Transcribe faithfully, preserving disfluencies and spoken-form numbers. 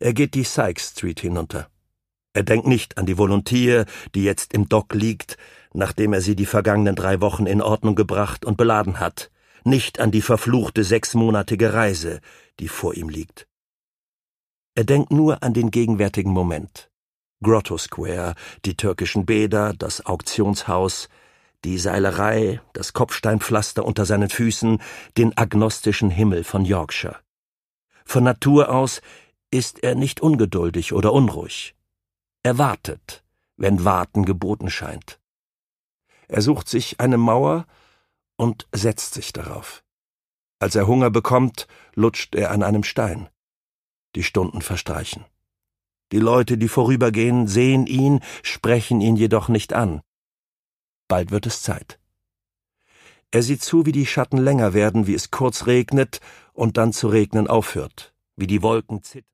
Er geht die Sykes Street hinunter. Er denkt nicht an die Volunteer, die jetzt im Dock liegt, nachdem er sie die vergangenen drei Wochen in Ordnung gebracht und beladen hat, nicht an die verfluchte sechsmonatige Reise, die vor ihm liegt. Er denkt nur an den gegenwärtigen Moment. Grotto Square, die türkischen Bäder, das Auktionshaus, die Seilerei, das Kopfsteinpflaster unter seinen Füßen, den agnostischen Himmel von Yorkshire. Von Natur aus ist er nicht ungeduldig oder unruhig. Er wartet, wenn Warten geboten scheint. Er sucht sich eine Mauer und setzt sich darauf. Als er Hunger bekommt, lutscht er an einem Stein. Die Stunden verstreichen. Die Leute, die vorübergehen, sehen ihn, sprechen ihn jedoch nicht an. Bald wird es Zeit. Er sieht zu, wie die Schatten länger werden, wie es kurz regnet und dann zu regnen aufhört, wie die Wolken zittern.